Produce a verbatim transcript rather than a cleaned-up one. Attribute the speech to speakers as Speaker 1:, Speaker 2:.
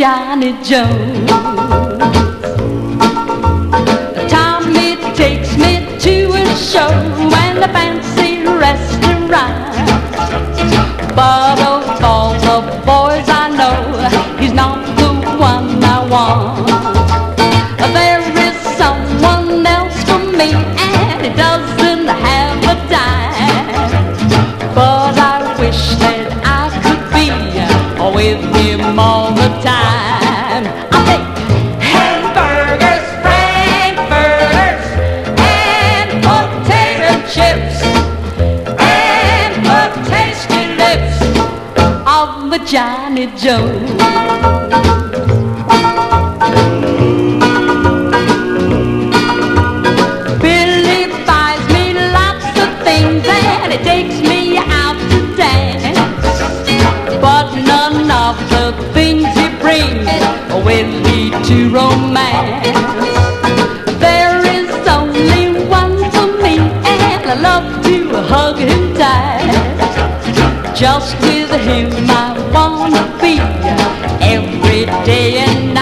Speaker 1: Johnny Jones. Tommy takes me to a show and a fancy restaurant, but of all the boys I know, he's not the one I want. There is someone else for me and he doesn't have a dime, but I wish that I could be with him all the time. I think hamburgers, frankfurters, and potato chips, and the tasty lips of the Johnny Jones. Billy buys me lots of things and he takes me out to dance, but none of the things he brings will lead to romance. There is only one for me and I love to hug him tight. Just with him I wanna be every day and